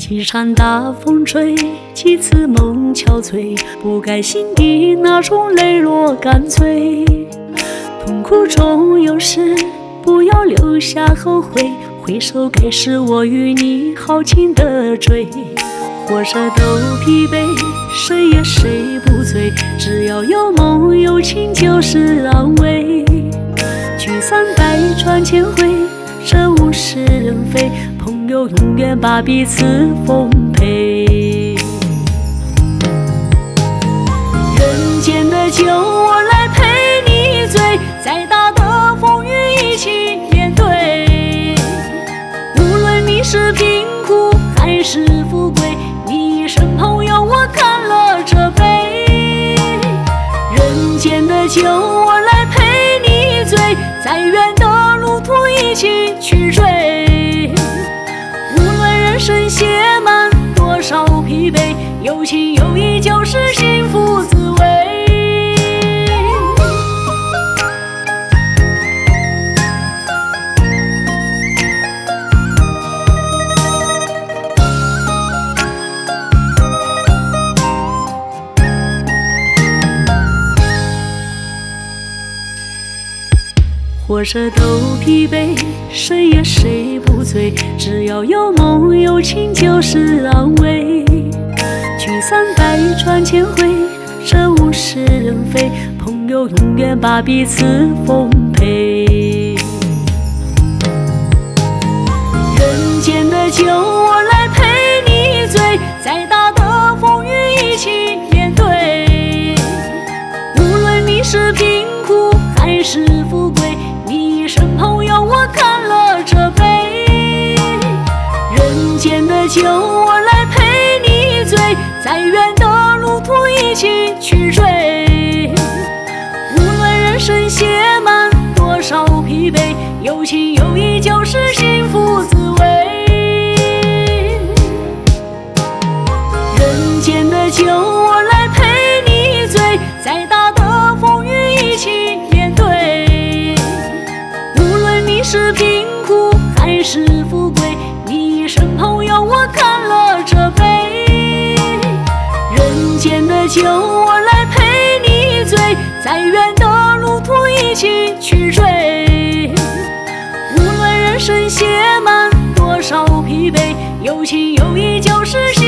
几场大风吹，几次梦憔悴，不该心底那种泪落干脆。痛苦中有时不要留下后悔，回首该是我与你豪情的追。活着都疲惫，谁也谁不醉，只要有梦有情就是安慰。聚散百转千回，这物是人非，朋友永远把彼此奉陪。人间的酒我来陪你醉，再大的风雨一起面对。无论你是贫苦还是富贵，你一生朋友我干了这杯。人间的酒我来陪你醉，再远的路途一起去追。无论人生写满多少疲惫，有情有义就是幸福滋味。活着都疲惫，谁也谁不醉，只要有梦有情就是安慰。聚散百转千回，这物是人非，朋友永远把彼此奉陪。人间的酒我来陪你醉，再大的风雨一起面对。无论你是贫苦还是富贵，你一生朋友我干了这杯。人间的酒我来陪你醉，再远的路途一起去追。无论人生写满多少疲惫，有情有义就是幸福滋味。人间的酒我来陪你醉，再大的风雨一起面对。无论你是贫苦还是富贵，你一生朋友我干了这杯。人间的酒我来陪你醉，再远的路途一起去追。无论人生写满多少疲惫，有情有义就是幸福。